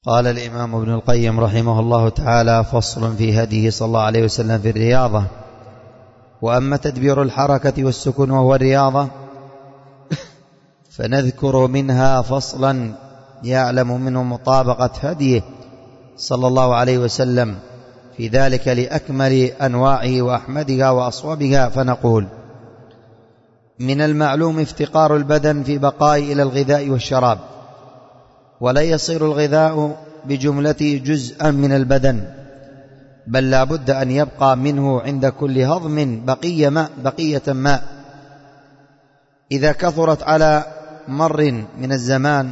قال الإمام ابن القيم رحمه الله تعالى: فصل في هديه صلى الله عليه وسلم في الرياضة. وأما تدبير الحركة والسكون وهو الرياضة فنذكر منها فصلا يعلم منه مطابقة هديه صلى الله عليه وسلم في ذلك لأكمل أنواعه وأحمدها وأصوبها، فنقول: من المعلوم افتقار البدن في بقاء إلى الغذاء والشراب، ولا يصير الغذاء بجملته جزءا من البدن، بل لا بد أن يبقى منه عند كل هضم بقية ماء. إذا كثرت على مر من الزمان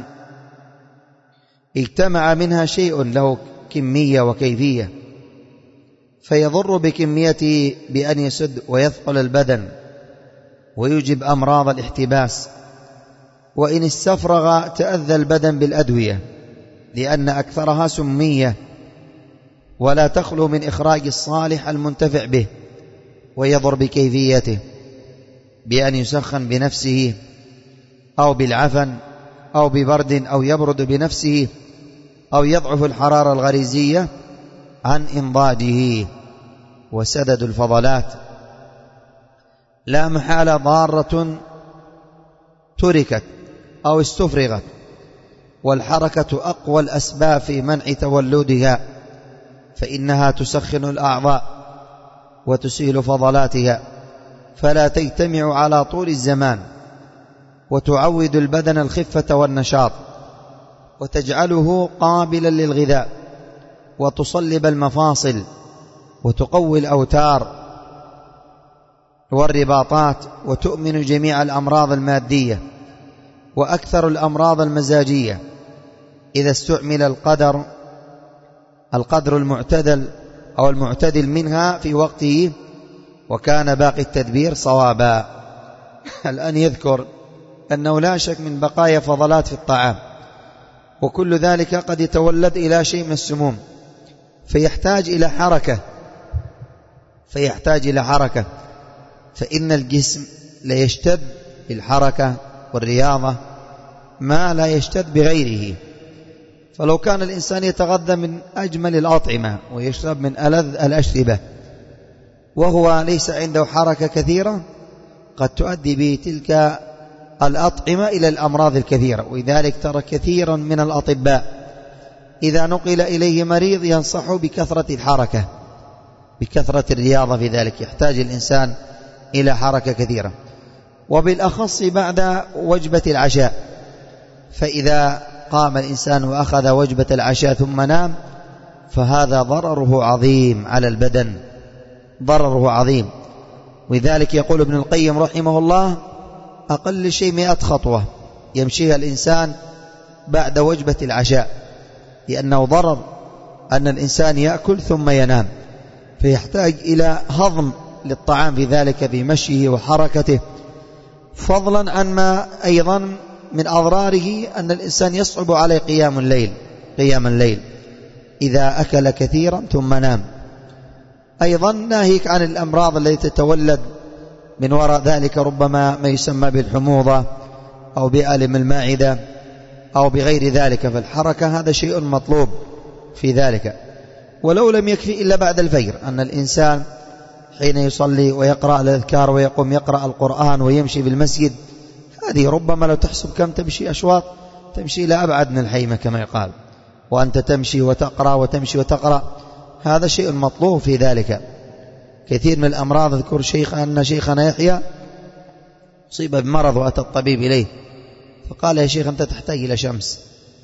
اجتمع منها شيء له كمية وكيفية، فيضر بكميته بأن يسد ويثقل البدن ويوجب أمراض الاحتباس. وإن استفرغ تأذى البدن بالأدوية لأن أكثرها سمية، ولا تخلو من إخراج الصالح المنتفع به، ويضر بكيفيته بأن يسخن بنفسه أو بالعفن أو ببرد أو يبرد بنفسه أو يضعف الحرارة الغريزية عن إنضاجه. وسدد الفضلات لا محالة ضارة تركت أو استفرغت، والحركة أقوى الأسباب في منع تولدها، فإنها تسخن الأعضاء وتسيل فضلاتها، فلا تجتمع على طول الزمان، وتعود البدن الخفة والنشاط، وتجعله قابلا للغذاء، وتصلب المفاصل، وتقوي الأوتار والرباطات، وتؤمن جميع الأمراض المادية وأكثر الأمراض المزاجية إذا استعمل القدر المعتدل أو المعتدل منها في وقته، وكان باقي التدبير صوابا. الآن يذكر أنه لا شك من بقايا فضلات في الطعام، وكل ذلك قد يتولد إلى شيء من السموم، فيحتاج إلى حركة، فإن الجسم لا يشتد بالحركة والرياضة ما لا يشتد بغيره. فلو كان الإنسان يتغذى من أجمل الأطعمة ويشرب من ألذ الأشربة وهو ليس عنده حركة كثيرة، قد تؤدي به تلك الأطعمة إلى الأمراض الكثيرة. ولذلك ترى كثيرا من الأطباء إذا نقل إليه مريض ينصح بكثرة الحركة، بكثرة الرياضة، في ذلك يحتاج الإنسان إلى حركة كثيرة، وبالأخص بعد وجبة العشاء. فإذا قام الإنسان وأخذ وجبة العشاء ثم نام فهذا ضرره عظيم على البدن، ضرره عظيم. ولذلك يقول ابن القيم رحمه الله: أقل شيء 100 خطوة يمشيها الإنسان بعد وجبة العشاء، لأنه ضرر أن الإنسان يأكل ثم ينام، فيحتاج إلى هضم للطعام في ذلك بمشيه وحركته، فضلا عن ما أيضا من أضراره أن الإنسان يصعب عليه قيام الليل إذا أكل كثيرا ثم نام. أيضا ناهيك عن الأمراض التي تتولد من وراء ذلك، ربما ما يسمى بالحموضة أو بألم المعدة أو بغير ذلك. فالحركة هذا شيء مطلوب في ذلك. ولو لم يكفي إلا بعد الفجر أن الإنسان حين يصلي ويقرأ الأذكار ويقوم يقرأ القرآن ويمشي بالمسجد، هذه ربما لو تحسب كم تمشي أشواط، تمشي إلى أبعد من الحيمة كما يقال، وأنت تمشي وتقرأ وتمشي وتقرأ، هذا شيء مطلوب في ذلك. كثير من الأمراض، اذكر أن شيخنا يحيى أصيب بمرض وأتى الطبيب إليه فقال: يا شيخ أنت تحتاج إلى شمس.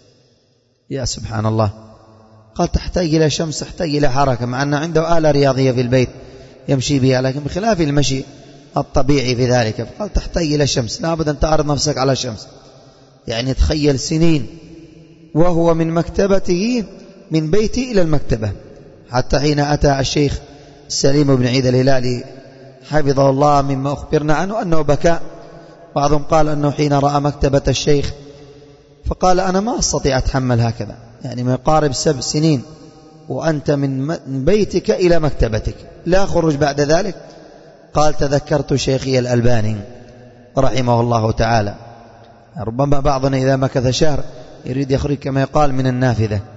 يا سبحان الله، قال تحتاج إلى شمس، تحتاج إلى حركة، مع أن عنده آلة رياضية في البيت يمشي بها، لكن بخلاف المشي الطبيعي في ذلك. قال تحتاج إلى شمس، لابد أن تعرض نفسك على الشمس. يعني تخيل سنين وهو من مكتبته من بيتي إلى المكتبة، حتى حين أتى الشيخ سليم بن عيد الهلالي حفظه الله مما أخبرنا عنه أنه بكى. بعضهم قال أنه حين رأى مكتبة الشيخ فقال: أنا ما أستطيع أتحمل هكذا، يعني ما يقارب 7 سنين وأنت من بيتك إلى مكتبتك لا خرج بعد ذلك. قال: تذكرت شيخي الألباني رحمه الله تعالى. ربما بعضنا إذا مكث شهر يريد يخرج كما يقال من النافذة،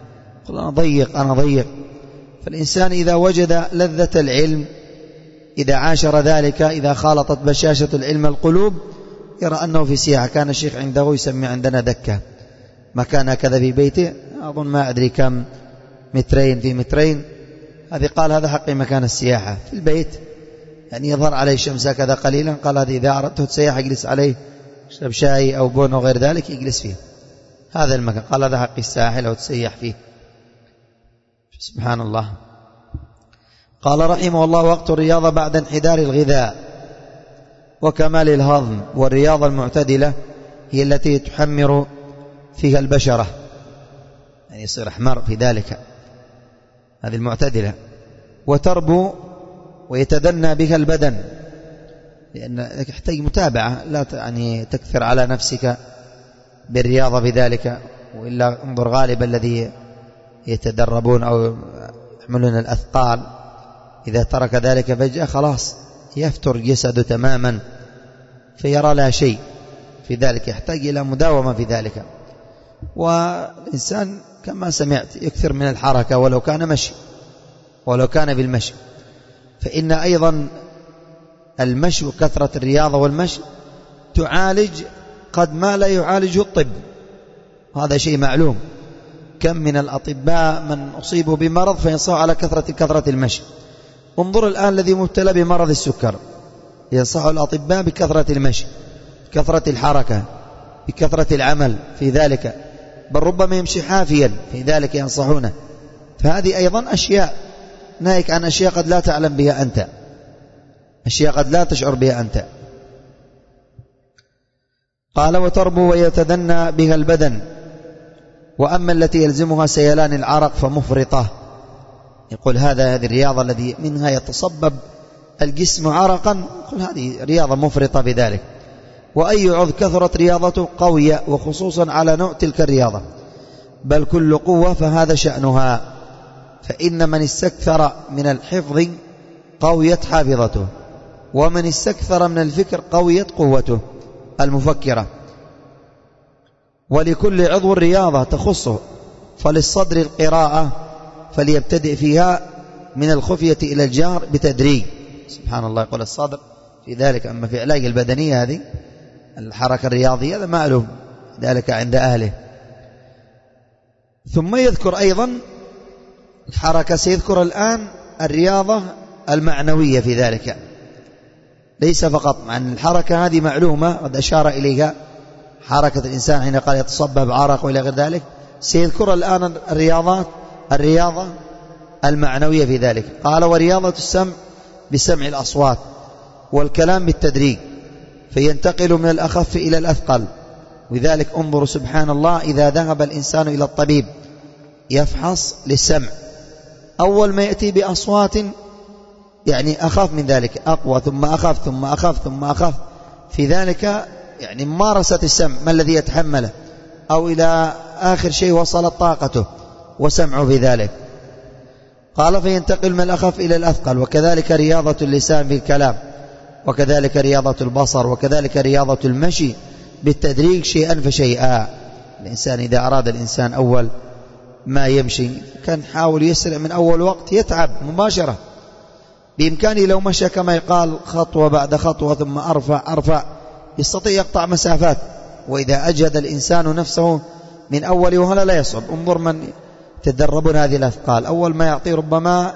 يقول أنا ضيق. فالإنسان إذا وجد لذة العلم، إذا عاشر ذلك، إذا خالطت بشاشة العلم القلوب، يرى أنه في سياحة. كان الشيخ عنده يسمي عندنا دكة، مكان هكذا في بيته، أظن ما أدري كم، 2 في 2 هذه، قال هذا حقي مكان السياحة في البيت، يعني يظهر عليه الشمس هكذا قليلا، قال هذه إذا أردت تسيح يجلس عليه، يشرب شاي أو بون وغير ذلك يجلس فيه، هذا المكان، قال هذا حقي الساحل أو تسيح فيه. سبحان الله. قال رحمه الله: وقت الرياضة بعد انحدار الغذاء وكمال الهضم. والرياضة المعتدلة هي التي تحمر فيها البشرة، يعني يصير أحمر في ذلك، هذه المعتدلة، وتربو ويتدنى بها البدن، لأن يحتاج متابعة، لا يعني تكثر على نفسك بالرياضة بذلك، وإلا انظر غالبا الذي يتدربون أو يحملون الأثقال، إذا ترك ذلك فجأة خلاص يفتر جسده تماما، فيرى لا شيء في ذلك، يحتاج إلى مداومة في ذلك. والإنسان كما سمعت يكثر من الحركة، ولو كان مشي، ولو كان بالمشي، فإن أيضا المشي وكثرة الرياضة والمشي تعالج قد ما لا يعالجه الطب، هذا شيء معلوم. كم من الأطباء من أصيبوا بمرض فينصحوا على كثرة المشي. انظر الآن الذي مبتلى بمرض السكر، ينصح الأطباء بكثرة المشي، كثرة الحركة، بكثرة العمل في ذلك، بل ربما يمشي حافيا في ذلك ينصحونه. فهذه أيضا أشياء، ناهيك عن أشياء قد لا تعلم بها أنت، أشياء قد لا تشعر بها أنت. قال: وتربو ويتدنى بها البدن. وأما التي يلزمها سيلان العرق فمفرطة. يقول هذه الرياضة الذي منها يتصبب الجسم عرقا، يقول هذه رياضة مفرطة بذلك. وأي عضو كثرت رياضته قوية، وخصوصا على نوع تلك الرياضة، بل كل قوة فهذا شأنها. فإن من استكثر من الحفظ قويت حافظته، ومن استكثر من الفكر قويت قوته المفكرة. ولكل عضو رياضة تخصه، فللصدر القراءة فليبتدئ فيها من الخفية إلى الجهر بتدريج. سبحان الله. يقول الصدر في ذلك. أما في علاج البدنية هذه الحركة الرياضية هذا معلوم ذلك عند أهله. ثم يذكر أيضا الحركة، سيذكر الآن الرياضة المعنوية في ذلك، ليس فقط عن الحركة هذه معلومة قد أشار إليها، حركة الإنسان حين قال يتصبب عرق وإلى غير ذلك. سيذكر الآن الرياضة المعنوية في ذلك. قال: ورياضة السمع بسمع الأصوات، والكلام بالتدريج، فينتقل من الأخف إلى الأثقل. وذلك انظروا سبحان الله، إذا ذهب الإنسان إلى الطبيب يفحص للسمع، أول ما يأتي بأصوات يعني أخف من ذلك، أقوى، ثم أخف ثم أخف ثم أخف، في ذلك يعني ممارسة السمع ما الذي يتحمله، أو إلى آخر شيء وصلت طاقته وسمعه في ذلك. قال: فينتقل من الأخف إلى الأثقل. وكذلك رياضة اللسان في الكلام، وكذلك رياضة البصر، وكذلك رياضة المشي بالتدريج شيئا فشيئا. الإنسان إذا أراد الإنسان أول ما يمشي كان حاول يسرع من أول وقت يتعب مباشرة. بإمكانه لو مشى كما يقال خطوة بعد خطوة ثم أرفع يستطيع يقطع مسافات. وإذا أجهد الإنسان نفسه من أول وهلا لا يصعب. انظر من تدربون هذه الأثقال، أول ما يعطيه ربما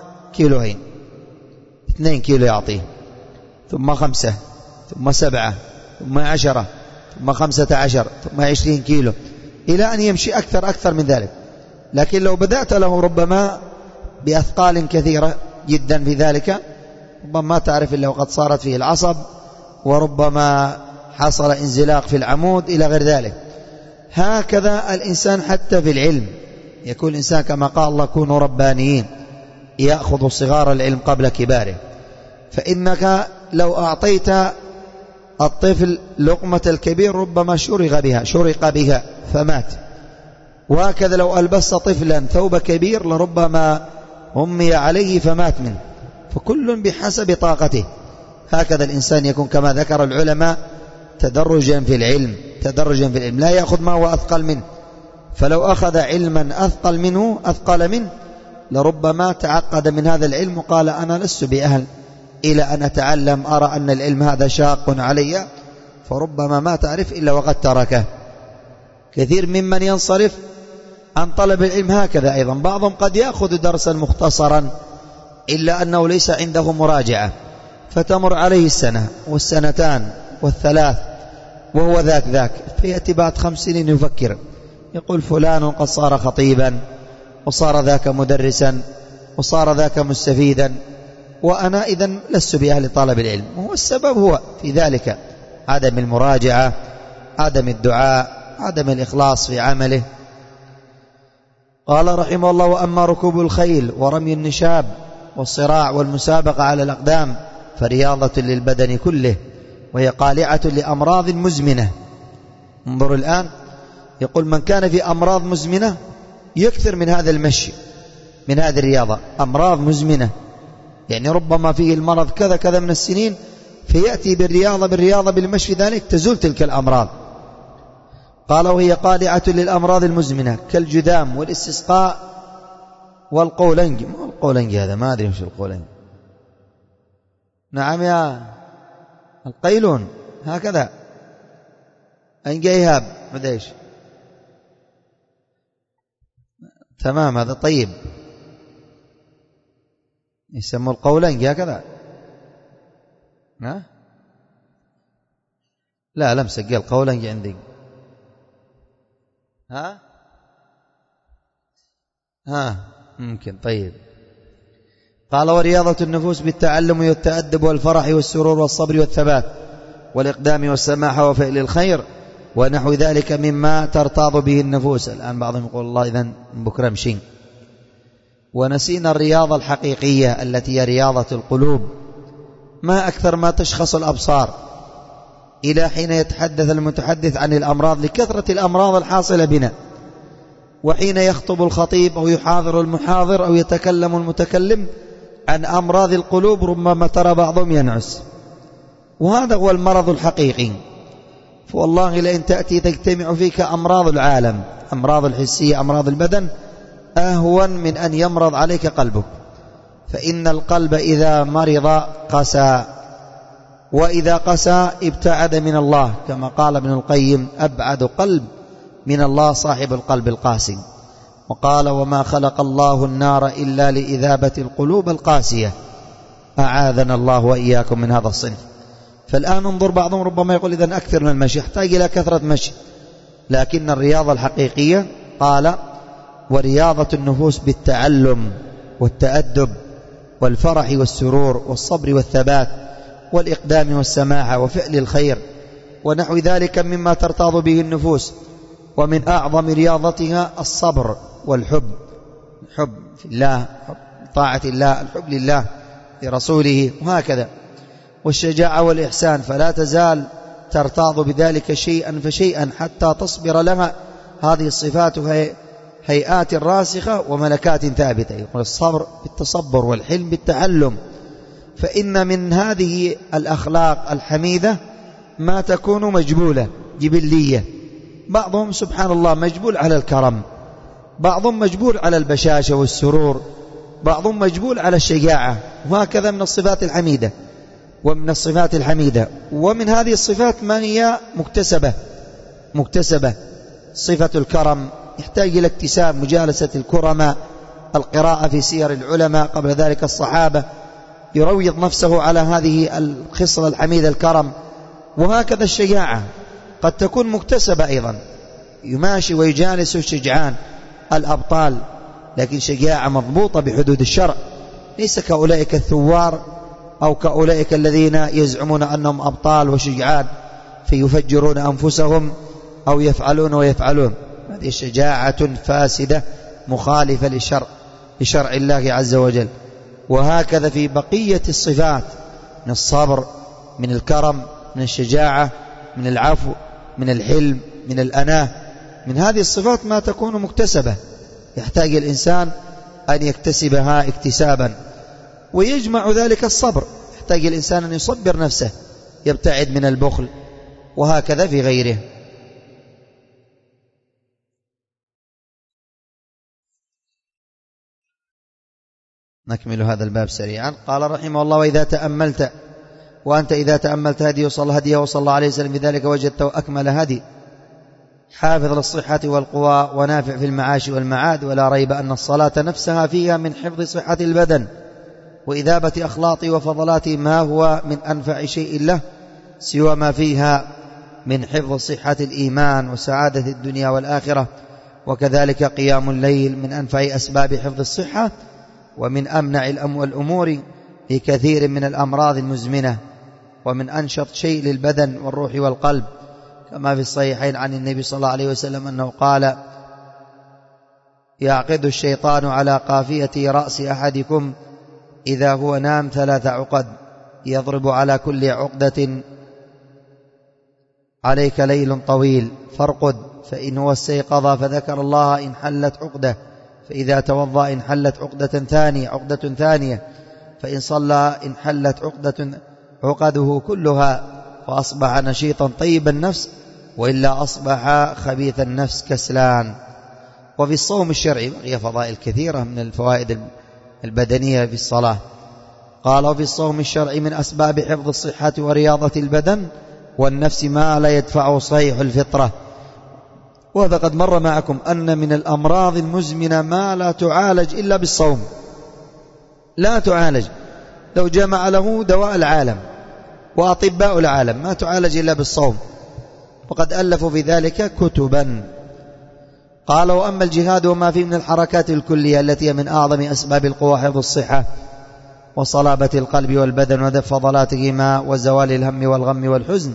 2 كيلو يعطيه، ثم 5، ثم 7، ثم 10، ثم 15، ثم 20 كيلو، إلى أن يمشي أكثر من ذلك. لكن لو بدأت له ربما بأثقال كثيرة جدا في ذلك، ربما ما تعرف إلا وقد صارت فيه العصب، وربما حصل انزلاق في العمود إلى غير ذلك. هكذا الإنسان حتى في العلم، يكون الإنسان كما قال الله: كونوا ربانيين، يأخذ صغار العلم قبل كباره. فإنك لو أعطيت الطفل لقمة الكبير ربما شرق بها فمات. وهكذا لو ألبست طفلا ثوب كبير لربما همي عليه فمات منه. فكل بحسب طاقته. هكذا الإنسان يكون كما ذكر العلماء تدرجا في العلم، لا يأخذ ما هو أثقل منه. فلو أخذ علما أثقل منه لربما تعقد من هذا العلم وقال أنا لست بأهل إلى أن أتعلم، أرى أن العلم هذا شاق علي، فربما ما تعرف إلا وقد تركه. كثير ممن ينصرف عن طلب العلم هكذا أيضا. بعضهم قد يأخذ درسا مختصرا إلا أنه ليس عنده مراجعة، فتمر عليه السنة والسنتان والثلاث وهو ذاك فيأتي بعد 5 سنين يفكر، يقول فلان قد صار خطيبا، وصار ذاك مدرسا، وصار ذاك مستفيدا، وأنا إذن لست بأهل طلب العلم. وهو السبب هو في ذلك عدم المراجعة، عدم الدعاء، عدم الإخلاص في عمله. قال رحمه الله: وأما ركوب الخيل ورمي النشاب والصراع والمسابقة على الأقدام فرياضة للبدن كله، وهي قالعة لأمراض مزمنة. انظروا الآن، يقول من كان في أمراض مزمنة يكثر من هذا المشي، من هذه الرياضة. أمراض مزمنة يعني ربما فيه المرض كذا من السنين، فيأتي بالرياضة بالمشي، ذلك تزول تلك الأمراض. قال: وهي قالعة للأمراض المزمنة كالجذام والاستسقاء والقولنج. ما القولنج هذا؟ ما أدري مش القولنج. نعم يا القيلون هكذا. أنجيهاب مديش. تمام، هذا طيب، يسموا القولنج هكذا. لا لمسك القولنج عندي. ممكن. طيب. قال: ورياضة النفوس بالتعلم والتأدب والفرح والسرور والصبر والثبات والإقدام والسماحة وفعل الخير ونحو ذلك مما ترتاض به النفوس. الآن بعضهم يقول الله إذن بكرة مشين، ونسينا الرياضة الحقيقية التي هي رياضة القلوب. ما أكثر ما تشخص الأبصار إلى حين يتحدث المتحدث عن الأمراض لكثرة الأمراض الحاصلة بنا، وحين يخطب الخطيب أو يحاضر المحاضر أو يتكلم المتكلم عن أمراض القلوب ربما ترى بعضهم ينعس، وهذا هو المرض الحقيقي. فوالله لئن تأتي تجتمع فيك أمراض العالم، أمراض الحسية، أمراض البدن، أهون من أن يمرض عليك قلبك. فإن القلب إذا مرض قسى، وإذا قسى ابتعد من الله، كما قال ابن القيم: أبعد قلب من الله صاحب القلب القاسي. وقال: وما خلق الله النار إلا لإذابة القلوب القاسية. أعاذنا الله وإياكم من هذا الصنف. فالآن انظر، بعضهم ربما يقول إذن أكثر من المشي، يحتاج إلى كثرة مشي، لكن الرياضة الحقيقية قال: ورياضة النفوس بالتعلم والتأدب والفرح والسرور والصبر والثبات والإقدام والسماحة وفعل الخير ونحو ذلك مما ترتاض به النفوس. ومن أعظم رياضتها الصبر والحب، الحب في الله، حب طاعة الله، الحب لله لرسوله، وهكذا. والشجاعة والإحسان، فلا تزال ترتاض بذلك شيئا فشيئا حتى تصبر لها. هذه الصفات هيئات راسخة وملكات ثابتة. يقول: الصبر بالتصبر والحلم بالتعلم. فإن من هذه الأخلاق الحميدة ما تكون مجبولة جبلية. بعضهم سبحان الله مجبول على الكرم، بعضهم مجبول على البشاشة والسرور، بعضهم مجبول على الشجاعة، وهكذا من الصفات الحميدة. ومن الصفات الحميدة ومن هذه الصفات ما هي مكتسبة. صفة الكرم يحتاج إلى اكتساب، مجالسة الكرماء، القراءة في سير العلماء، قبل ذلك الصحابة، يروض نفسه على هذه الخصلة الحميدة الكرم. وهكذا الشجاعة قد تكون مكتسبة أيضا، يماشي ويجالس الشجعان الأبطال، لكن شجاعة مضبوطة بحدود الشرع، ليس كأولئك الثوار أو كأولئك الذين يزعمون أنهم أبطال وشجعان فيفجرون أنفسهم أو يفعلون ويفعلون. هذه شجاعة فاسدة مخالفة لشرع الله عز وجل. وهكذا في بقية الصفات، من الصبر، من الكرم، من الشجاعة، من العفو، من الحلم، من الأناة. من هذه الصفات ما تكون مكتسبة، يحتاج الإنسان أن يكتسبها اكتسابا. ويجمع ذلك الصبر، يحتاج الإنسان أن يصبر نفسه، يبتعد من البخل، وهكذا في غيره. نكمل هذا الباب سريعا. قال رحمه الله: وأنت إذا تأملت هديه صلى الله عليه وسلم بذلك وجدته أكمل هدي، حافظ للصحة والقوى ونافع في المعاش والمعاد. ولا ريب أن الصلاة نفسها فيها من حفظ صحة البدن وإذابة أخلاطه وفضلاته ما هو من أنفع شيء له سوى ما فيها من حفظ صحة الإيمان وسعادة الدنيا والآخرة. وكذلك قيام الليل من أنفع أسباب حفظ الصحة ومن أمنع الأمور في كثير من الأمراض المزمنة، ومن أنشط شيء للبدن والروح والقلب، كما في الصحيحين عن النبي صلى الله عليه وسلم أنه قال: يعقد الشيطان على قافية رأس أحدكم إذا هو نام 3 عقد، يضرب على كل عقدة: عليك ليل طويل فارقد، فإن هو استيقظ فذكر الله انحلت عقدة، فإذا توضأ انحلت عقدة ثانية، فإن صلى انحلت عقده كلها، فأصبح نشيطا طيب النفس، وإلا أصبح خبيث النفس كسلان. وفي الصوم الشرعي بقي فضائل كثيرة من الفوائد البدنية في الصلاة. قال: وفي الصوم الشرعي من أسباب حفظ الصحة ورياضة البدن والنفس ما لا يدفعه صحيح الفطرة. وهذا قد مر معكم أن من الأمراض المزمنة ما لا تعالج إلا بالصوم، لا تعالج. لو جمع له دواء العالم وأطباء العالم ما تعالج إلا بالصوم، وقد ألفوا في ذلك كتبا. قال: وأما الجهاد وما فيه من الحركات الكلية التي من أعظم أسباب القوى حفظ الصحة وصلابة القلب والبدن ودفع فضلاتهما وزوال الهم والغم والحزن،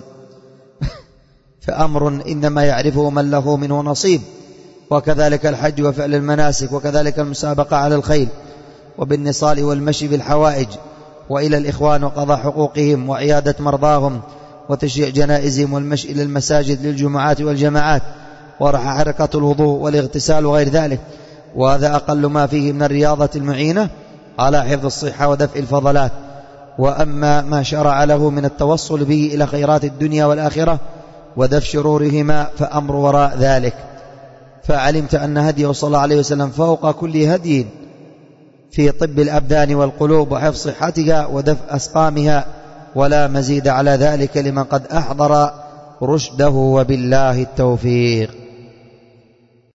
فأمر إنما يعرفه من له منه نصيب. وكذلك الحج وفعل المناسك، وكذلك المسابقة على الخيل وبالنصال والمشي بالحوائج، وإلى الإخوان وقضاء حقوقهم وعيادة مرضاهم وتشييع جنائزهم والمشي إلى المساجد للجمعات والجماعات وحركة الوضوء والاغتسال وغير ذلك. وهذا أقل ما فيه من الرياضة المعينة على حفظ الصحة ودفع الفضلات. وأما ما شرع له من التوصل به إلى خيرات الدنيا والآخرة ودفع شرورهما فأمر وراء ذلك. فعلمت أن هديه صلى الله عليه وسلم فوق كل هدي في طب الأبدان والقلوب وحفظ صحتها ودفع أسقامها، ولا مزيد على ذلك لمن قد أحضر رشده، وبالله التوفيق.